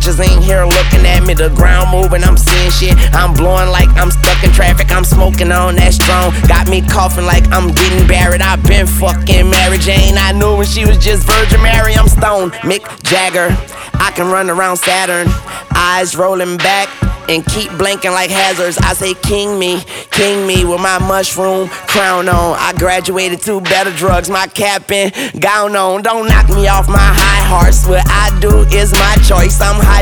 bitches ain't here looking at me. The ground moving, I'm seeing shit. I'm blowing like I'm stuck in traffic. I'm smoking on that strong. Got me coughing like I'm getting buried. I've been fucking Mary Jane. I knew when she was just Virgin Mary. I'm stoned, Mick Jagger. I can run around Saturn, eyes rolling back and keep blinking like hazards. I say king me with my mushroom crown on. I graduated to better drugs, my cap and gown on. Don't knock me off my high horse. What I do is my choice. I'm high